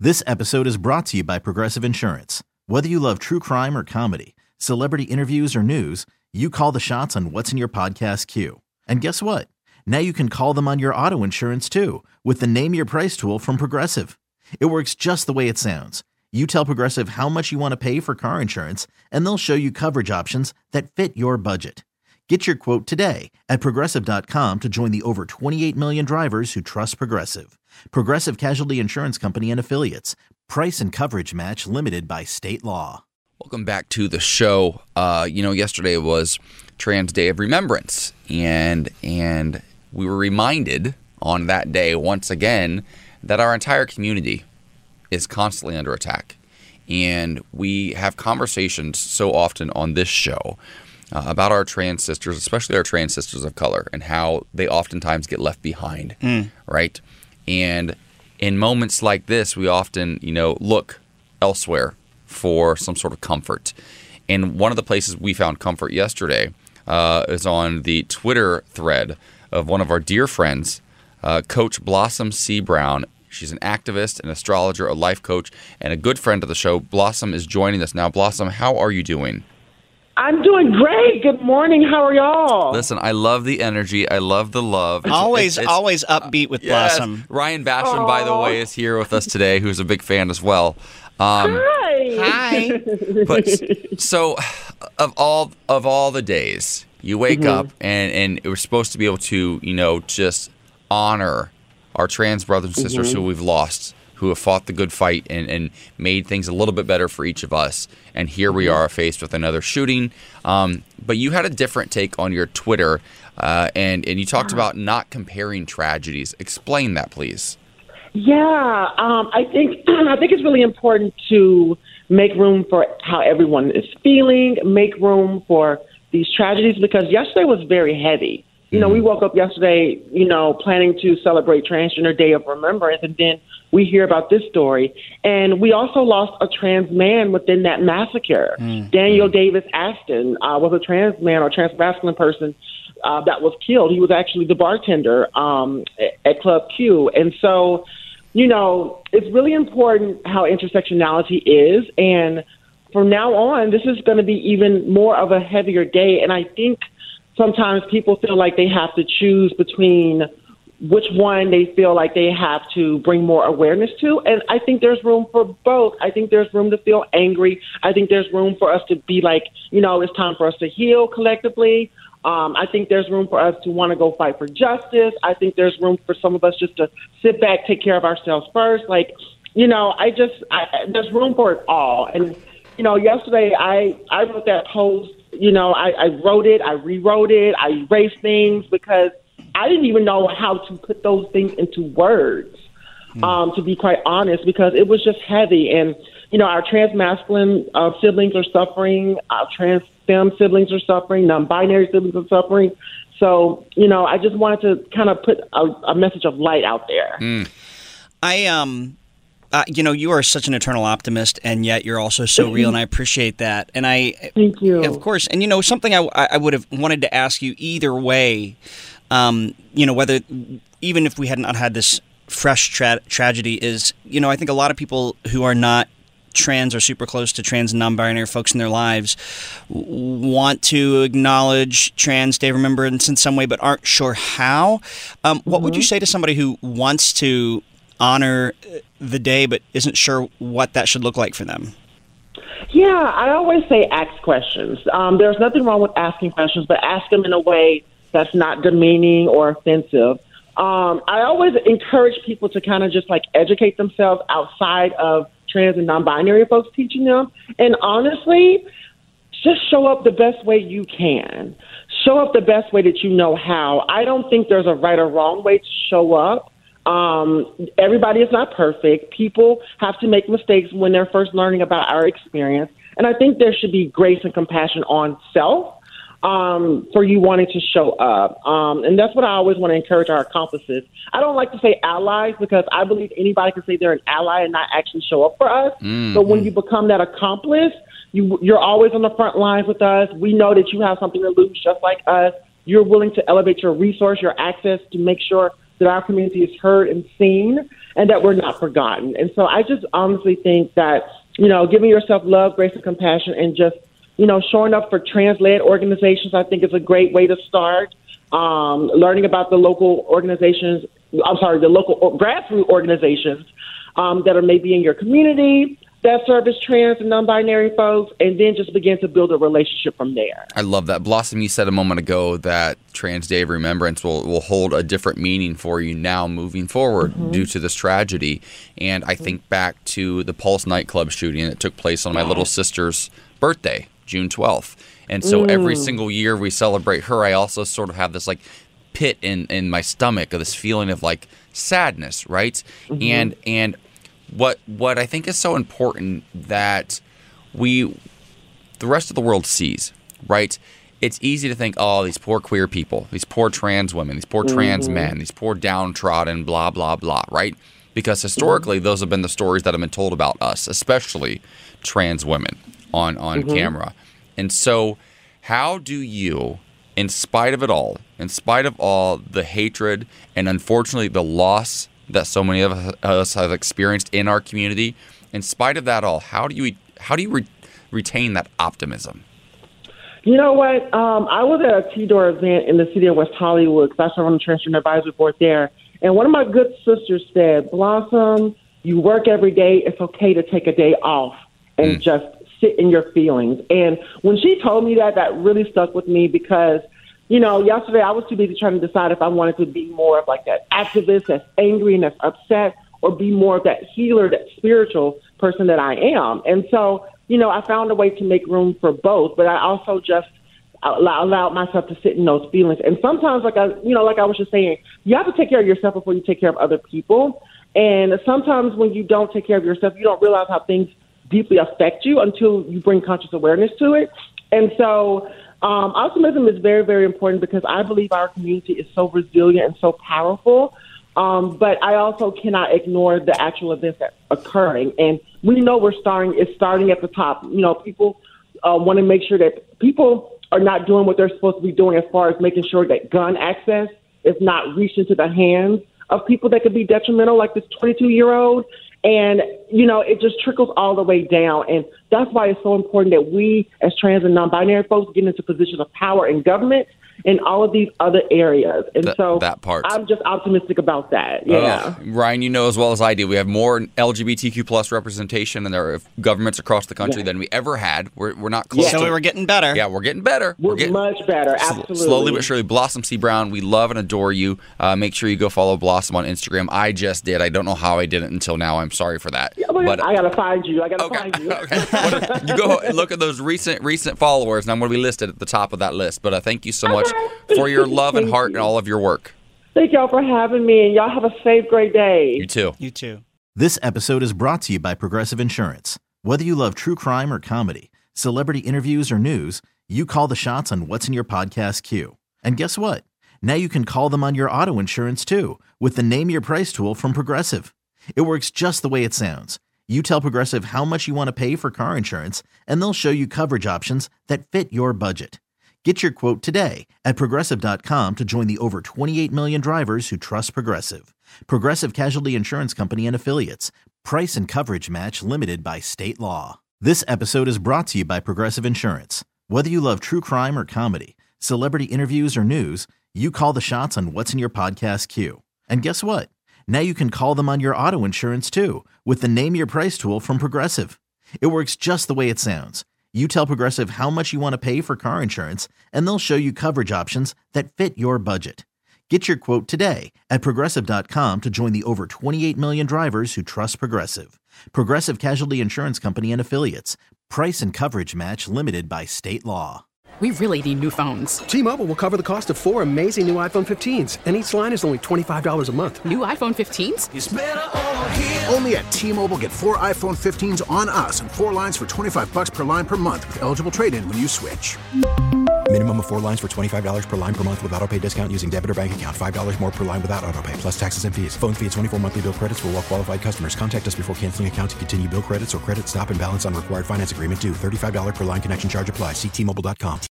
This episode is brought to you by Progressive Insurance. Whether you love true crime or comedy, celebrity interviews or news, you call the shots on what's in your podcast queue. And guess what? Now you can call them on your auto insurance too with the Name Your Price tool from Progressive. It works just the way it sounds. You tell Progressive how much you want to pay for car insurance, and they'll show you coverage options that fit your budget. Get your quote today at Progressive.com to join the over 28 million drivers who trust Progressive. Progressive Casualty Insurance Company and Affiliates. Price and coverage match limited by state law. Welcome back to the show. Yesterday was Trans Day of Remembrance, and we were reminded on that day once again that our entire community is constantly under attack. And we have conversations so often on this show about our trans sisters, especially our trans sisters of color, and how they oftentimes get left behind, right? And in moments like this, we often, look elsewhere for some sort of comfort. And one of the places we found comfort yesterday is on the Twitter thread of one of our dear friends, Coach Blossom C. Brown. She's an activist, an astrologer, a life coach, and a good friend of the show. Blossom is joining us now. Blossom, how are you doing? I'm doing great. Good morning. How are y'all? Listen, I love the energy. I love the love. Always upbeat with Blossom. Ryan Basham, by the way, is here with us today, who's a big fan as well. Hi. But so, of all the days, you wake up and we're supposed to be able to, just honor our trans brothers and sisters who we've lost, who have fought the good fight and made things a little bit better for each of us. And here we are faced with another shooting. But you had a different take on your Twitter, and you talked about not comparing tragedies. Explain that, please. Yeah, I think it's really important to make room for how everyone is feeling, make room for these tragedies, because yesterday was very heavy. We woke up yesterday, planning to celebrate Transgender Day of Remembrance, and then we hear about this story. And we also lost a trans man within that massacre. Daniel Davis Aston was a trans man or transmasculine person that was killed. He was actually the bartender at Club Q. And so, it's really important how intersectionality is. And from now on, this is going to be even more of a heavier day. And I think sometimes people feel like they have to choose between which one they feel like they have to bring more awareness to. And I think there's room for both. I think there's room to feel angry. I think there's room for us to be like, it's time for us to heal collectively. I think there's room for us to want to go fight for justice. I think there's room for some of us just to sit back, take care of ourselves first. There's room for it all. And, yesterday I wrote that post. I wrote it, I rewrote it, I erased things because I didn't even know how to put those things into words, to be quite honest, because it was just heavy. And, our trans-masculine siblings are suffering, our trans-femme siblings are suffering, non-binary siblings are suffering. So, I just wanted to kind of put a message of light out there. You are such an eternal optimist, and yet you're also so real, and I appreciate that. And thank you, of course. And something I would have wanted to ask you either way, whether even if we had not had this fresh tragedy, is I think a lot of people who are not trans or super close to trans and non-binary folks in their lives want to acknowledge Trans Day of Remembrance in some way, but aren't sure how. What would you say to somebody who wants to honor the day but isn't sure what that should look like for them? Yeah, I always say ask questions. There's nothing wrong with asking questions, but ask them in a way that's not demeaning or offensive. I always encourage people to kind of just educate themselves outside of trans and non-binary folks teaching them. And honestly, just show up the best way you can. Show up the best way that you know how. I don't think there's a right or wrong way to show up. Everybody is not perfect. People have to make mistakes when they're first learning about our experience. And I think there should be grace and compassion on self for you wanting to show up. And that's what I always want to encourage our accomplices. I don't like to say allies because I believe anybody can say they're an ally and not actually show up for us. But when you become that accomplice, you're always on the front lines with us. We know that you have something to lose just like us. You're willing to elevate your resource, your access to make sure that our community is heard and seen, and that we're not forgotten. And so I just honestly think that, giving yourself love, grace, and compassion, and just, showing up for trans-led organizations, I think is a great way to start. Learning about the local organizations, the local grassroots organizations that are maybe in your community that service trans and non-binary folks, and then just begin to build a relationship from there. I love that. Blossom, you said a moment ago that Trans Day of Remembrance will hold a different meaning for you now moving forward due to this tragedy. And I think back to the Pulse nightclub shooting that took place on my little sister's birthday, June 12th. And so every single year we celebrate her, I also sort of have this like pit in my stomach of this feeling of like sadness, right? And what I think is so important that the rest of the world sees, right? It's easy to think, oh, these poor queer people, these poor trans women, these poor trans men, these poor downtrodden, blah, blah, blah, right? Because historically, those have been the stories that have been told about us, especially trans women on camera. And so how do you, in spite of it all, in spite of all the hatred and unfortunately the loss that so many of us have experienced in our community, in spite of that all, how do you retain that optimism? You know what? I was at a TDOR event in the city of West Hollywood because I serve on the Transgender Advisory Board there. And one of my good sisters said, Blossom, you work every day. It's okay to take a day off and just sit in your feelings. And when she told me that, that really stuck with me because, yesterday I was too busy trying to decide if I wanted to be more of like that activist that's angry and that's upset, or be more of that healer, that spiritual person that I am. And so, I found a way to make room for both, but I also just allowed myself to sit in those feelings. And sometimes, like I was just saying, you have to take care of yourself before you take care of other people. And sometimes when you don't take care of yourself, you don't realize how things deeply affect you until you bring conscious awareness to it. And so optimism is very, very important because I believe our community is so resilient and so powerful. But I also cannot ignore the actual events that are occurring. And we know it's starting at the top. People want to make sure that people are not doing what they're supposed to be doing as far as making sure that gun access is not reached into the hands of people that could be detrimental, like this 22-year-old. And, it just trickles all the way down. And that's why it's so important that we as trans and non-binary folks get into positions of power in government and all of these other areas. And that part. I'm just optimistic about that. Yeah. Ryan, as well as I do, we have more LGBTQ plus representation in their governments across the country than we ever had. We're not close to it. So we're getting better. Yeah, we're getting better. We're getting much better. Absolutely. Slowly but surely. Blossom C. Brown, we love and adore you. Make sure you go follow Blossom on Instagram. I just did. I don't know how I did it until now. I'm sorry for that. Yeah, but I got to find you. Okay. You go look at those recent followers, and I'm going to be listed at the top of that list. But thank you so much for your love and heart and all of your work. Thank y'all for having me, and y'all have a safe, great day. You too. You too. This episode is brought to you by Progressive Insurance. Whether you love true crime or comedy, celebrity interviews or news, you call the shots on what's in your podcast queue. And guess what? Now you can call them on your auto insurance too with the Name Your Price tool from Progressive. It works just the way it sounds. You tell Progressive how much you want to pay for car insurance, and they'll show you coverage options that fit your budget. Get your quote today at Progressive.com to join the over 28 million drivers who trust Progressive. Progressive Casualty Insurance Company and Affiliates. Price and coverage match limited by state law. This episode is brought to you by Progressive Insurance. Whether you love true crime or comedy, celebrity interviews or news, you call the shots on what's in your podcast queue. And guess what? Now you can call them on your auto insurance too with the Name Your Price tool from Progressive. It works just the way it sounds. You tell Progressive how much you want to pay for car insurance, and they'll show you coverage options that fit your budget. Get your quote today at Progressive.com to join the over 28 million drivers who trust Progressive. Progressive Casualty Insurance Company and Affiliates. Price and coverage match limited by state law. We really need new phones. T-Mobile will cover the cost of 4 amazing new iPhone 15s, and each line is only $25 a month. New iPhone 15s? It's better over here. Only at T-Mobile, get 4 iPhone 15s on us and 4 lines for $25 per line per month with eligible trade-in when you switch. Minimum of 4 lines for $25 per line per month with autopay discount using debit or bank account. $5 more per line without autopay, plus taxes and fees. Phone fee at 24 monthly bill credits for well-qualified customers. Contact us before canceling account to continue bill credits or credit stop and balance on required finance agreement due. $35 per line connection charge applies. See T-Mobile.com.